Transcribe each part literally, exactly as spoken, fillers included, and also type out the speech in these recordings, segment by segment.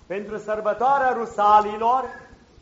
Pentru sărbătoarea Rusalilor,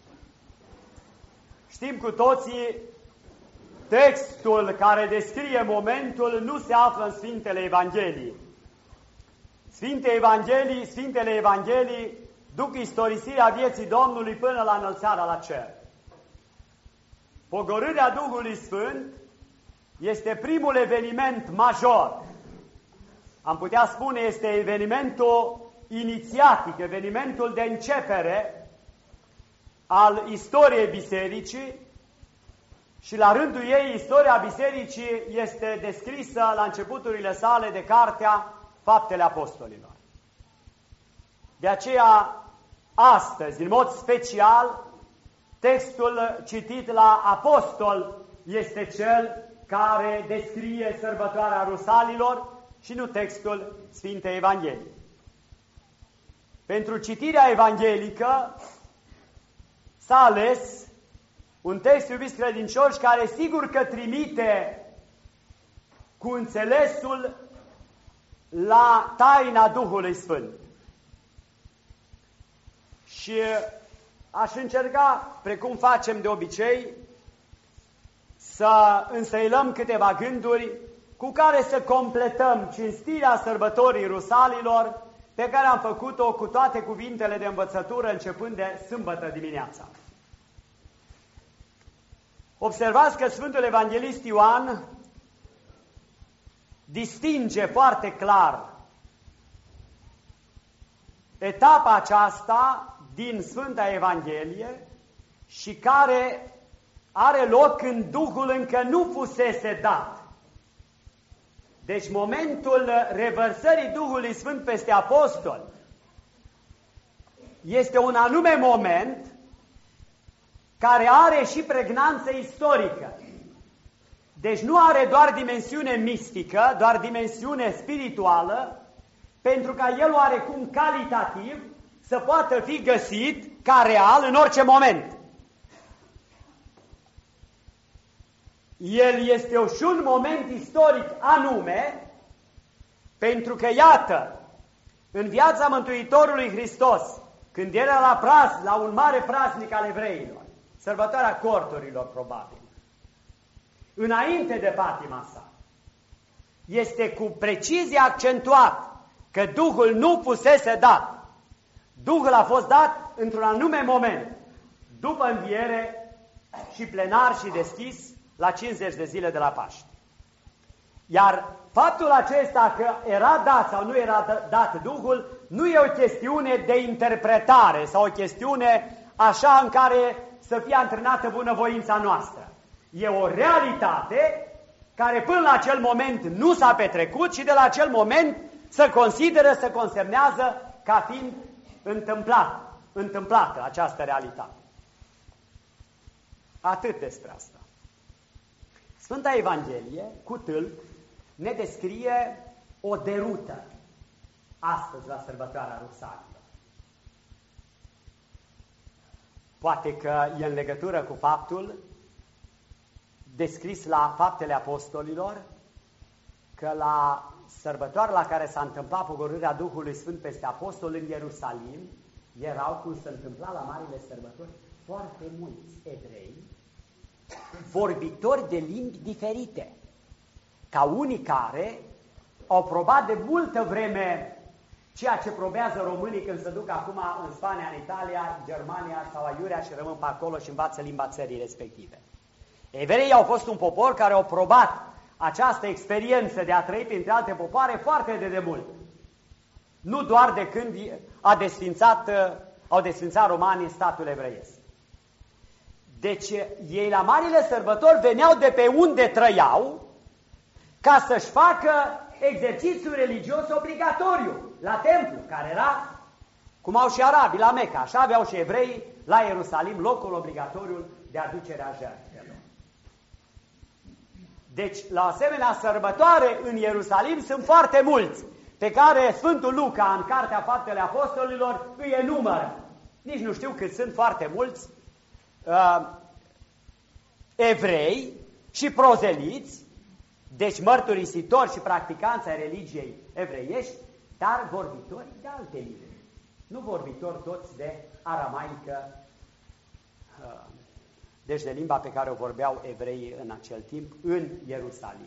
știm cu toții, textul care descrie momentul nu se află în Sfintele Evanghelii. Sfinte Evanghelii, Sfintele Evanghelii duc istorisirea vieții Domnului până la înălțarea la cer. Pogorârea Duhului Sfânt este primul eveniment major. Am putea spune, este evenimentul inițiatic, evenimentul de începere al istoriei bisericii și la rândul ei istoria bisericii este descrisă la începuturile sale de cartea Faptele Apostolilor. De aceea, astăzi, în mod special, textul citit la Apostol este cel care descrie sărbătoarea Rusalilor și nu textul Sfintei Evanghelii. Pentru citirea evanghelică s-a ales un text, iubiți credincioși, care sigur că trimite cu înțelesul la taina Duhului Sfânt. Și aș încerca, precum facem de obicei, să însăilăm câteva gânduri cu care să completăm cinstirea sărbătorii Rusalilor, pe care am făcut-o cu toate cuvintele de învățătură începând de sâmbătă dimineața. Observați că Sfântul Evanghelist Ioan distinge foarte clar etapa aceasta din Sfânta Evanghelie și care are loc când Duhul încă nu fusese dat. Deci momentul revărsării Duhului Sfânt peste apostoli este un anume moment care are și pregnanță istorică. Deci nu are doar dimensiune mistică, doar dimensiune spirituală, pentru ca el oarecum calitativ să poată fi găsit ca real în orice moment. El este și un moment istoric anume, pentru că, iată, în viața Mântuitorului Hristos, când era la praz, la un mare praznic al evreilor, sărbătoarea corturilor, probabil, înainte de patima sa, este cu precizie accentuat că Duhul nu fusese dat. Duhul a fost dat într-un anume moment, după înviere și plenar și deschis la cincizeci de zile de la Paști. Iar faptul acesta că era dat sau nu era dat Duhul, nu e o chestiune de interpretare sau o chestiune așa în care să fie antrenată bunăvoința noastră. E o realitate care până la acel moment nu s-a petrecut și de la acel moment se consideră, se consemnează ca fiind întâmplat, întâmplată această realitate. Atât despre asta. Sfânta Evanghelie, cu tâlc, ne descrie o derută astăzi la sărbătoarea Rusalilor. Poate că e în legătură cu faptul descris la Faptele Apostolilor că la sărbătoarea la care s-a întâmplat pogorârea Duhului Sfânt peste apostoli în Ierusalim, erau, cum se întâmpla la marile sărbători, foarte mulți evrei vorbitori de limbi diferite, ca unii care au probat de multă vreme ceea ce probează românii când se duc acum în Spania, în Italia, Germania sau Aiurea și rămân pe acolo și învață limba țării respective. Evreii au fost un popor care au probat această experiență de a trăi printre alte popoare foarte de demult. Nu doar de când a desfințat, au desfințat romanii statul evreiesc. Deci ei la marile sărbători veneau de pe unde trăiau ca să-și facă exercițiul religios obligatoriu la templu, care era, cum au și arabii la Meca, așa aveau și evreii la Ierusalim locul obligatoriu de aducerea jertfelor. Deci, la asemenea sărbătoare în Ierusalim sunt foarte mulți, pe care Sfântul Luca, în Cartea Faptele Apostolilor, îi enumără. Nici nu știu cât sunt, foarte mulți uh, evrei și prozeliți, deci mărturisitori și practicanți ai religiei evreiești, dar vorbitori de alte limbi. nu vorbitori toți de aramaică, deci de limba pe care o vorbeau evreii în acel timp în Ierusalim.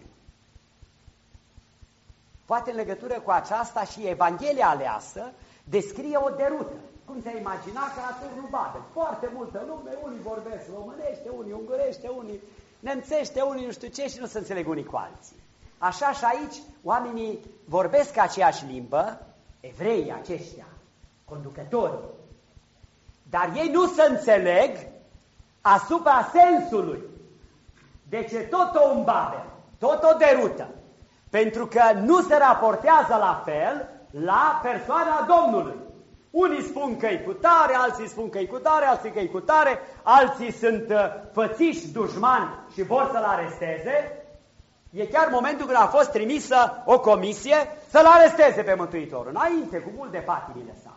Poate în legătură cu aceasta și Evanghelia aleasă descrie o derută. Cum se imagina că la turnul Babel, foarte multă lume, unii vorbesc românește, unii ungurește, unii nemțește, unii nu știu ce și nu se înțeleg unii cu alții. Așa și aici oamenii vorbesc aceeași limbă, evreii aceștia, conducătorii, dar ei nu se înțeleg asupra sensului. Deci e tot o un Babel, tot o derută, pentru că nu se raportează la fel la persoana Domnului. Unii spun că-i cu tare, alții spun că-i cu tare, alții că-i cu tare, alții sunt uh, fățiși dușmani și vor să-l aresteze. E chiar momentul când a fost trimisă o comisie să-l aresteze pe Mântuitorul, înainte, cu mult de patimile sale.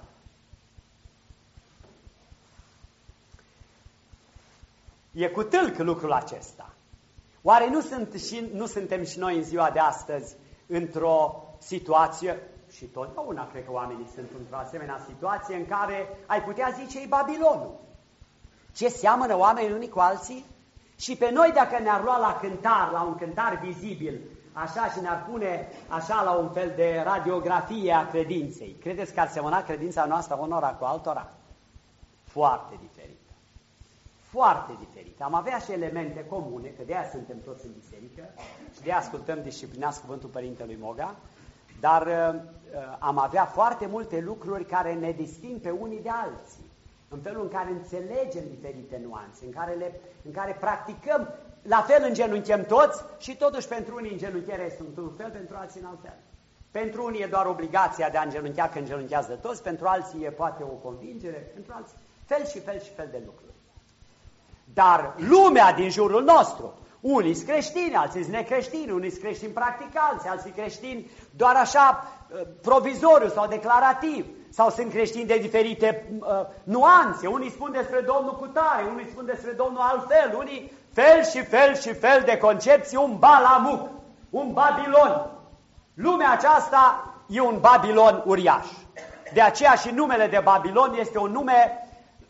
E cu tâlc lucrul acesta. Oare nu, sunt și, nu suntem și noi în ziua de astăzi într-o situație, și totdeauna cred că oamenii sunt într-o asemenea situație în care ai putea zice-i Babilonul. Ce seamănă oamenii unii cu alții? Și pe noi dacă ne-ar lua la cântar, la un cântar vizibil, așa și ne-ar pune așa la un fel de radiografie a credinței, credeți că ar semăna credința noastră unora cu altora? Foarte diferită. Foarte diferită. Am avea și elemente comune, că de aia suntem toți în biserică și de aia ascultăm disciplinați cuvântul Părintelui Moga, dar uh, am avea foarte multe lucruri care ne disting pe unii de alții, în felul în care înțelegem diferite nuanțe, în care, le, în care practicăm, la fel îngenunchem toți și totuși pentru unii îngenunchiere este un fel, pentru alții în alt fel. Pentru unii e doar obligația de a îngenunchea că îngenunchează toți, pentru alții e poate o convingere, pentru alții fel și fel și fel de lucruri. Dar lumea din jurul nostru, unii sunt creștini, alții sunt necreștini, unii sunt creștini practicanți, alții creștini doar așa provizoriu sau declarativ, sau sunt creștini de diferite uh, nuanțe, unii spun despre Domnul cu tare, unii spun despre Domnul altfel, unii fel și fel și fel de concepții, un Balamuc, un Babilon. Lumea aceasta e un Babilon uriaș. De aceea și numele de Babilon este un nume,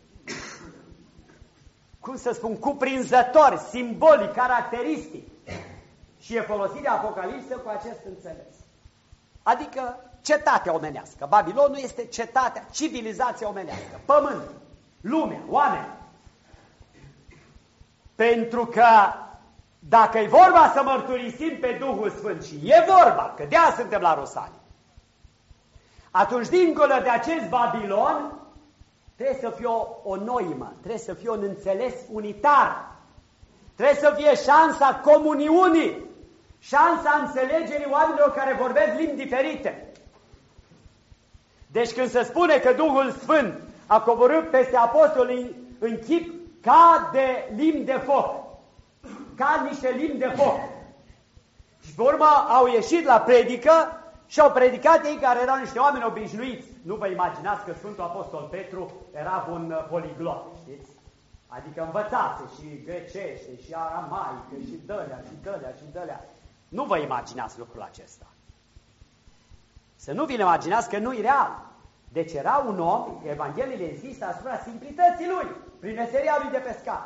cum să spun, cuprinzător, simbolic, caracteristic. Și e folosit de Apocalipsă cu acest înțeles. Adică cetatea omenească. Babilonul este cetatea, civilizația omenească, pământ, lumea, oameni. Pentru că dacă e vorba să mărturisim pe Duhul Sfânt, și e vorba, că de-aia suntem la Rosalie, atunci dincolo de acest Babilon trebuie să fie o, o noimă, trebuie să fie un înțeles unitar, trebuie să fie șansa comuniunii, șansa înțelegerii oamenilor care vorbesc limbi diferite. Deci când se spune că Duhul Sfânt a coborât peste apostoli în chip ca de limbi de foc, ca niște limbi de foc, și pe urmă au ieșit la predică și au predicat ei care erau niște oameni obișnuiți. Nu vă imaginați că Sfântul Apostol Petru era un poliglot, știți? Adică învățase și grecește, și aramaică, și dălea, și dălea, și dălea. Nu vă imaginați lucrul acesta. Să nu vi-l imaginați că nu-i real. Deci era un om, Evangheliile există asupra simplității lui, prin meseria lui de pescar.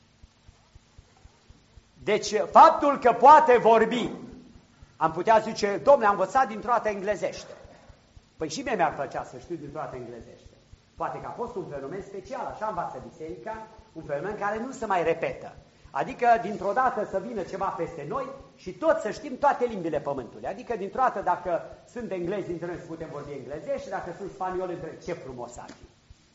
Deci faptul că poate vorbi, am putea zice, domnule, am învățat dintr-o dată englezește. Păi și mie mi-ar plăcea să știu dintr-o dată englezește. Poate că a fost un fenomen special, așa învață biserica, un fenomen care nu se mai repetă. Adică dintr-o dată să vină ceva peste noi și toți să știm toate limbile pământului. Adică dintr-o dată dacă sunt englezi dintre noi să putem vorbi englezești și dacă sunt spanioli între ce frumos ar fi.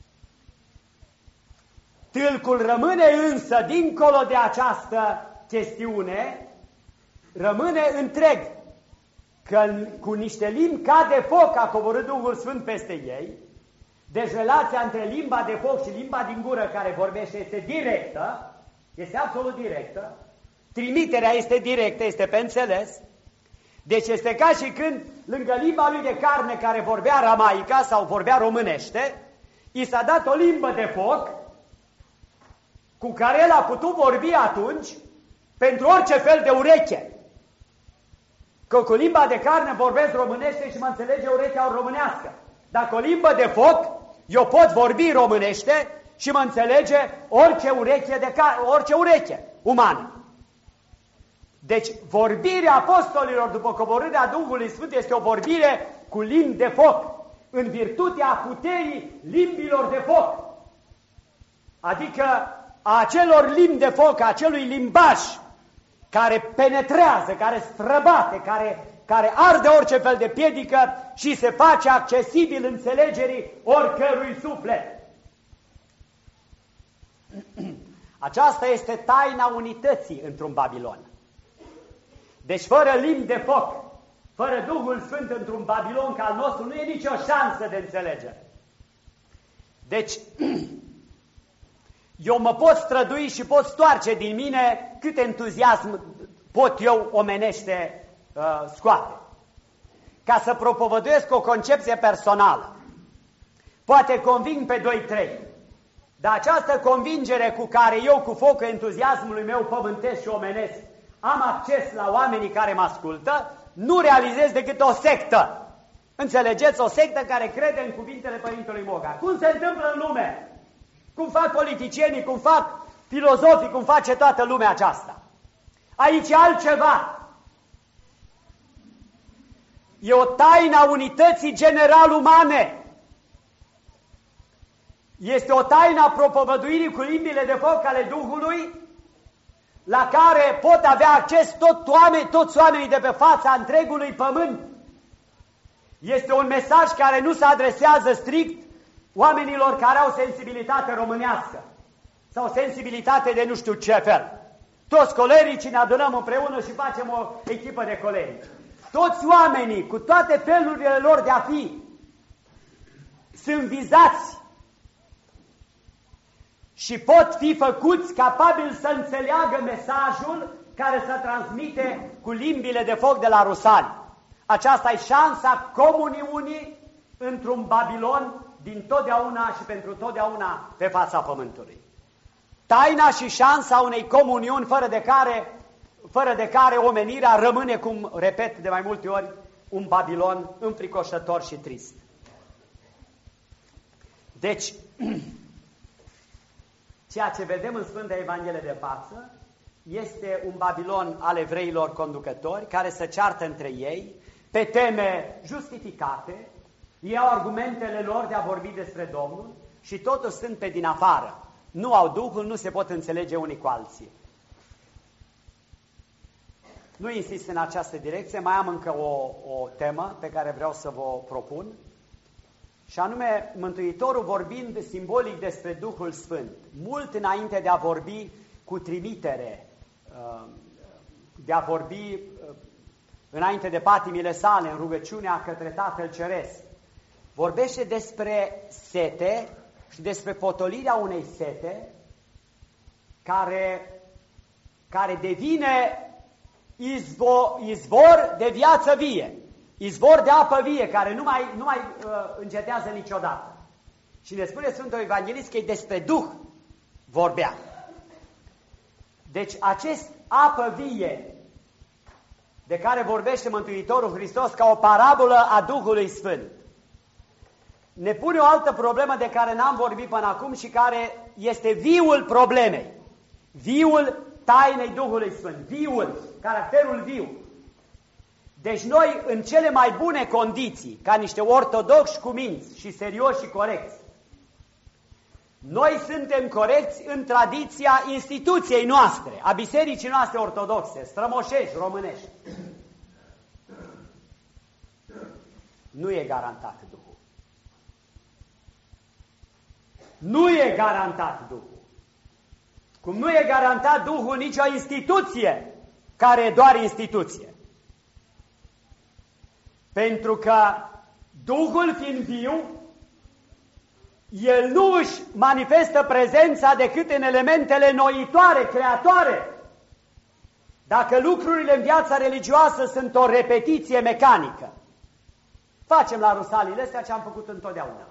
Tâlcul rămâne însă dincolo de această chestiune, rămâne întreg. Că cu niște limbi ca de foc a coborât Duhul Sfânt peste ei, deci relația între limba de foc și limba din gură care vorbește este directă, este absolut directă, trimiterea este directă, este pe înțeles, deci este ca și când lângă limba lui de carne care vorbea aramaica sau vorbea românește, i s-a dat o limbă de foc cu care el a putut vorbi atunci pentru orice fel de ureche. Că cu limba de carne vorbesc românește și mă înțelege urechea românească. Dacă o limbă de foc Eu pot vorbi românește și mă înțelege orice ureche, de ca, orice ureche umană. Deci vorbirea apostolilor după coborârea Duhului Sfânt este o vorbire cu limbi de foc, în virtutea puterii limbilor de foc. Adică a acelor limbi de foc, a acelui limbaj care penetrează, care străbate, care, care arde orice fel de piedică și se face accesibil înțelegerii oricărui suflet. Aceasta este taina unității într-un Babilon. Deci fără limbi de foc, fără Duhul Sfânt într-un Babilon ca al nostru, nu e nicio șansă de înțelegere. Deci, eu mă pot strădui și pot stoarce din mine cât entuziasm pot eu omenește uh, scoate. Ca să propovăduiesc o concepție personală. Poate conving pe doi trei. Dar această convingere cu care eu, cu focul entuziasmului meu pământesc și omenesc, am acces la oamenii care mă ascultă, nu realizez decât o sectă. Înțelegeți? O sectă care crede în cuvintele Părintelui Moga. Cum se întâmplă în lume? Cum fac politicienii, cum fac filozofii, cum face toată lumea aceasta? Aici e altceva. E o taină a unității general-umane. Este o taină a propovăduirii cu limbile de foc ale Duhului, la care pot avea acces tot oameni, toți oamenii de pe fața întregului pământ. Este un mesaj care nu se adresează strict oamenilor care au sensibilitate românească sau sensibilitate de nu știu ce fel. Toți colericii ne adunăm împreună și facem o echipă de colerici. Toți oamenii, cu toate felurile lor de a fi, sunt vizați și pot fi făcuți capabili să înțeleagă mesajul care se transmite cu limbile de foc de la Rusali. Aceasta e șansa comuniunii într-un Babilon din totdeauna și pentru totdeauna pe fața pământului. Taina și șansa unei comuniuni fără de care, fără de care omenirea rămâne, cum repet de mai multe ori, un Babilon înfricoșător și trist. Deci, ceea ce vedem în Sfânta Evanghelie de față este un Babilon al evreilor conducători care se ceartă între ei pe teme justificate, ei au argumentele lor de a vorbi despre Domnul și totuși sunt pe din afară. Nu au Duhul, nu se pot înțelege unii cu alții. Nu insist în această direcție, mai am încă o, o temă pe care vreau să vă propun, și anume Mântuitorul vorbind simbolic despre Duhul Sfânt, mult înainte de a vorbi cu trimitere, de a vorbi înainte de patimile sale, în rugăciunea către Tatăl Ceresc, vorbește despre sete și despre potolirea unei sete care, care devine izvor, izvor de viață vie, izvor de apă vie, care nu mai, nu mai uh, încetează niciodată. Și ne spune Sfântul Evanghelist că e despre Duh vorbea. Deci acest apă vie de care vorbește Mântuitorul Hristos ca o parabolă a Duhului Sfânt, ne pune o altă problemă de care n-am vorbit până acum și care este viul problemei. Viul tainei Duhului Sfânt, viul, caracterul viu. Deci noi, în cele mai bune condiții, ca niște ortodoxi cu minți și serioși și corecți, noi suntem corecți în tradiția instituției noastre, a bisericii noastre ortodoxe, strămoșești, românești. Nu e garantat Duhul. Nu e garantat Duhul. Cum nu e garantat Duhul nicio instituție care e doar instituție. Pentru că Duhul fiind viu, El nu își manifestă prezența decât în elementele noitoare, creatoare. Dacă lucrurile în viața religioasă sunt o repetiție mecanică, facem la Rusalile astea ce am făcut întotdeauna.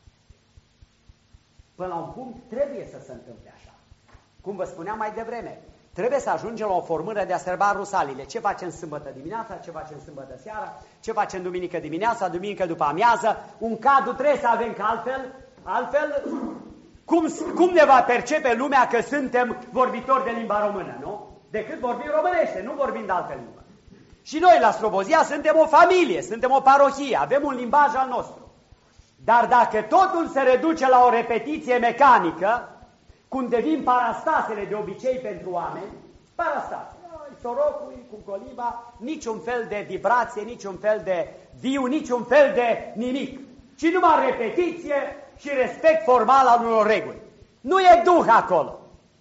Până la un punct trebuie să se întâmple așa. Cum vă spuneam mai devreme, trebuie să ajungem la o formulă de a sărba Rusalile. Ce facem sâmbătă dimineața, ce facem sâmbătă seara, ce facem duminică dimineața, duminică după amiază. Un cadru trebuie să avem, că altfel Altfel, cum, cum ne va percepe lumea că suntem vorbitori de limba română, nu? Decât vorbim românește, nu vorbim de altă limbă. Și noi la Slobozia suntem o familie, suntem o parohie, avem un limbaj al nostru. Dar dacă totul se reduce la o repetiție mecanică, cum devin parastasele de obicei pentru oameni, parastase, sorocul cu coliba, niciun fel de vibrație, niciun fel de viu, niciun fel de nimic, ci numai repetiție și respect formal al unor reguli. Nu e Duh acolo.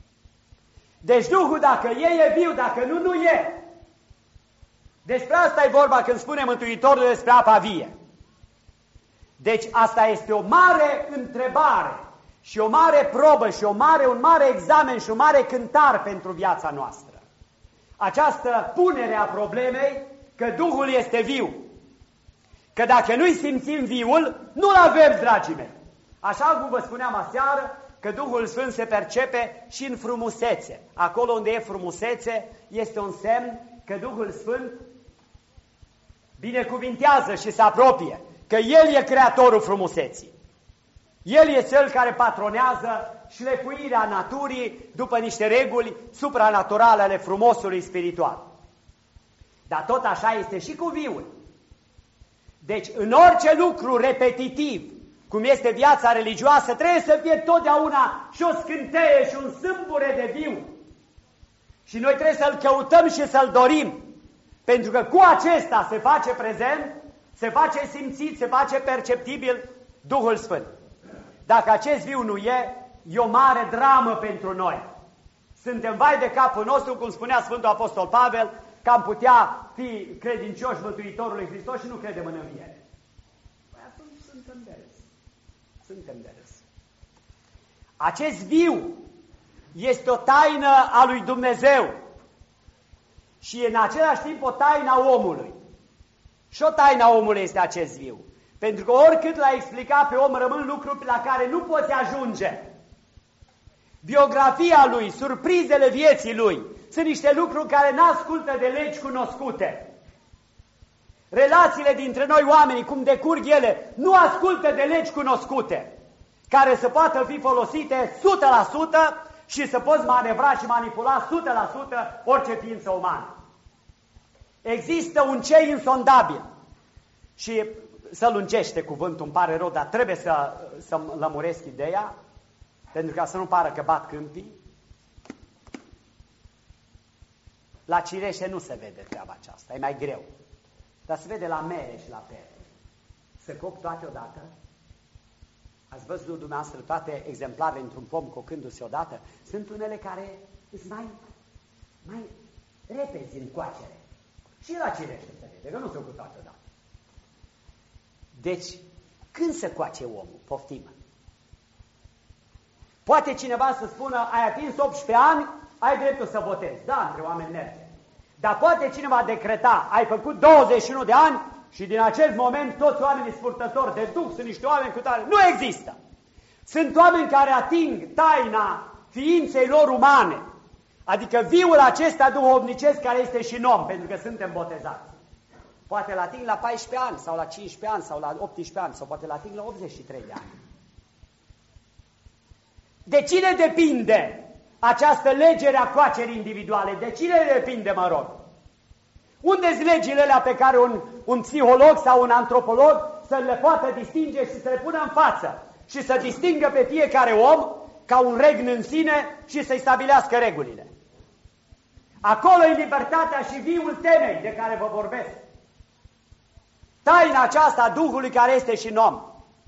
Deci Duhul, dacă e, e viu, dacă nu, nu e. Despre asta e vorba când spune Mântuitorul despre apa vie. Deci asta este o mare întrebare și o mare probă și o mare, un mare examen și un mare cântar pentru viața noastră. Această punere a problemei că Duhul este viu. Că dacă nu-i simțim viul, nu-l avem, dragii mei. Așa cum vă spuneam aseară, că Duhul Sfânt se percepe și în frumusețe. Acolo unde e frumusețe, este un semn că Duhul Sfânt binecuvintează și se apropie, că El e creatorul frumuseții. El e Cel care patronează șlefuirea naturii după niște reguli supranaturale ale frumosului spiritual. Dar tot așa este și cu viul. Deci în orice lucru repetitiv, cum este viața religioasă, trebuie să fie totdeauna și o scânteie și un sâmbure de viu. Și noi trebuie să-l căutăm și să-l dorim, pentru că cu acesta se face prezent, se face simțit, se face perceptibil Duhul Sfânt. Dacă acest viu nu e, e o mare dramă pentru noi. Suntem vai de capul nostru, cum spunea Sfântul Apostol Pavel, că am putea fi credincioși Mântuitorului Hristos și nu credem în înviere. Păi atunci suntem de râs. Suntem de râs. Acest viu este o taină a lui Dumnezeu și în același timp o taină a omului. Și o taină a omului este acest viu. Pentru că oricât l-a explicat pe om, rămân lucruri la care nu poți ajunge. Biografia lui, surprizele vieții lui, sunt niște lucruri care n-ascultă de legi cunoscute. Relațiile dintre noi oamenii, cum decurg ele, nu ascultă de legi cunoscute, care să poată fi folosite o sută la sută și să poți manevra și manipula o sută la sută orice ființă umană. Există un cei insondabil și să lungește cuvântul, îmi pare rău, dar trebuie să, să lămuresc ideea, pentru ca să nu pară că bat câmpii. La cireșe nu se vede treaba aceasta, e mai greu. Dar se vede la mere și la pere. Se coc toate odată. Ați văzut dumneavoastră toate exemplarele într-un pom cocându-se odată? Sunt unele care sunt mai, mai repezi în coacere. Și la cireșe se vede, că nu se coc toate odată. Deci, când se coace omul? Poftim. Poate cineva să spună, ai atins optsprezece ani, ai dreptul să votezi. Da, între oameni merge. Dar poate cineva decreta, ai făcut douăzeci și unu de ani și din acest moment toți oamenii spurtători de Duh sunt niște oameni cu tare. Nu există! Sunt oameni care ating taina ființei lor umane, adică viul acesta duhovnicesc care este și în om, pentru că suntem botezați. Poate la ating la paisprezece ani, sau la cincisprezece ani, sau la optsprezece ani, sau poate la ating la optzeci și trei de ani. De cine depinde această legere a coacerii individuale? De cine depinde, mă rog? Unde-s legile alea pe care un, un psiholog sau un antropolog să le poată distinge și să le pună în față și să distingă pe fiecare om ca un regn în sine și să-i stabilească regulile? Acolo e libertatea și viul temei de care vă vorbesc. Taina aceasta a Duhului care este și în om.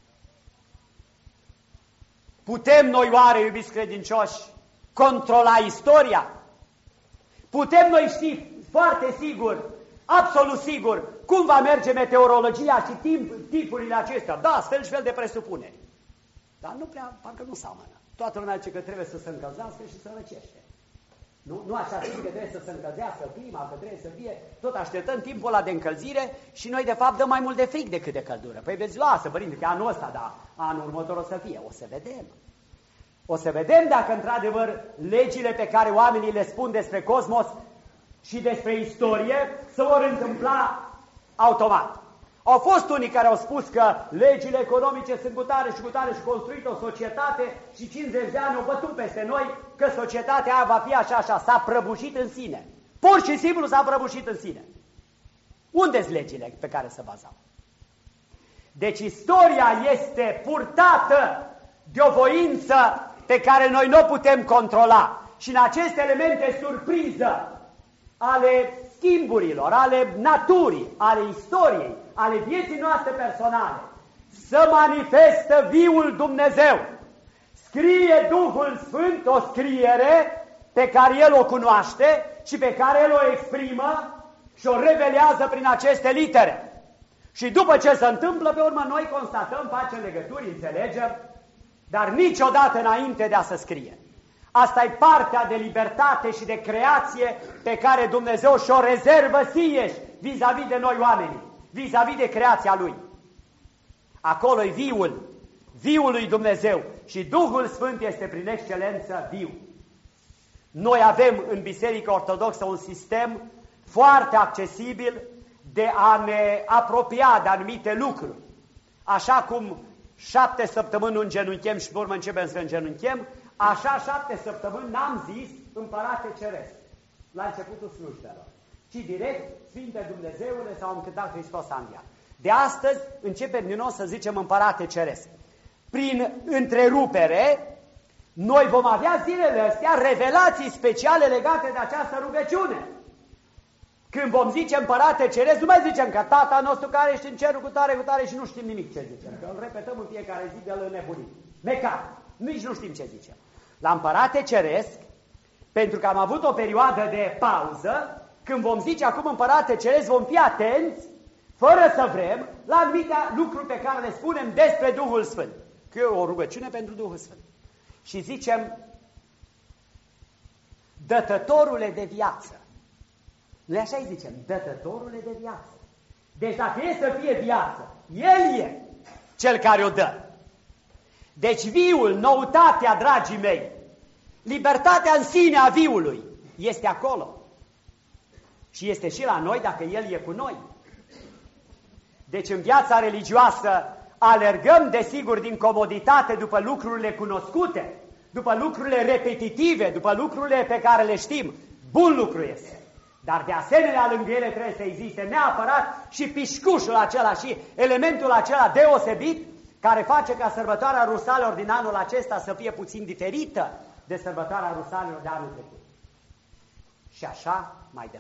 Putem noi oare, iubiți credincioși, controla istoria? Putem noi ști foarte sigur, absolut sigur, cum va merge meteorologia și timp, tipurile acestea? Da, fel și fel de presupuneri. Dar nu prea, parcă nu seamănă. Toată lumea zice că trebuie să se încălzească și să răcește. Nu, nu așa zice că trebuie să se încălzească clima, că trebuie să fie... Tot așteptăm timpul ăla de încălzire și noi de fapt dăm mai mult de frig decât de căldură. Păi veți lua, să părinte, că anul ăsta, dar anul următor o să fie. O să vedem. O să vedem dacă într-adevăr legile pe care oamenii le spun despre cosmos și despre istorie se vor întâmpla automat. Au fost unii care au spus că legile economice sunt cu tare și cu tare și construit o societate și cincizeci de ani au bătut peste noi că societatea aia va fi așa, așa. S-a prăbușit în sine. Pur și simplu s-a prăbușit în sine. Unde sunt legile pe care se bazau? Deci istoria este purtată de o voință pe care noi nu o putem controla. Și în aceste elemente surpriză ale schimburilor, ale naturii, ale istoriei, ale vieții noastre personale, să manifestă viul Dumnezeu. Scrie Duhul Sfânt o scriere pe care El o cunoaște și pe care El o exprimă și o revelează prin aceste litere. Și după ce se întâmplă, pe urmă, noi constatăm, facem legături, înțelegem, dar niciodată înainte de a se scrie. Asta e partea de libertate și de creație pe care Dumnezeu și-o rezervă sieși vis-a-vis de noi oamenii, vis-a-vis de creația Lui. Acolo e viul, viul lui Dumnezeu și Duhul Sfânt este prin excelență viu. Noi avem în Biserica Ortodoxă un sistem foarte accesibil de a ne apropia de anumite lucruri. Așa cum șapte săptămâni nu îngenunchem și pe urmă începem să îngenunchem, așa șapte săptămâni n-am zis Împărate Ceresc la începutul slujbelor, ci direct Sfinte Dumnezeule sau am cântat Hristos a înviat. De astăzi începem din nou să zicem Împărate Ceresc. Prin întrerupere, noi vom avea zilele astea revelații speciale legate de această rugăciune. Când vom zice Împărate Ceresc, nu mai zicem că Tata nostru care ești în cerul cu tare, cu tare și nu știm nimic ce zicem. Că îl repetăm în fiecare zi de el nebunit. Mecat. Nici nu știm ce zicem. La Împărate Ceresc, pentru că am avut o perioadă de pauză, când vom zice acum Împărate Ceresc, vom fi atenți, fără să vrem, la anumite lucruri pe care le spunem despre Duhul Sfânt. Că e o rugăciune pentru Duhul Sfânt. Și zicem, Dătătorule de viață. Noi așa îi zicem, Dătătorule de viață. Deci dacă e să fie viață, El e Cel care o dă. Deci viul, noutatea, dragii mei, libertatea în sine a viului este acolo. Și este și la noi dacă El e cu noi. Deci în viața religioasă alergăm desigur din comoditate după lucrurile cunoscute, după lucrurile repetitive, după lucrurile pe care le știm. Bun lucru este. Dar de asemenea lângă ele trebuie să existe neapărat și pișcușul acela și elementul acela deosebit care face ca sărbătoarea Rusalilor din anul acesta să fie puțin diferită de sărbătoarea Rusalilor de anul trecut. Și așa mai departe.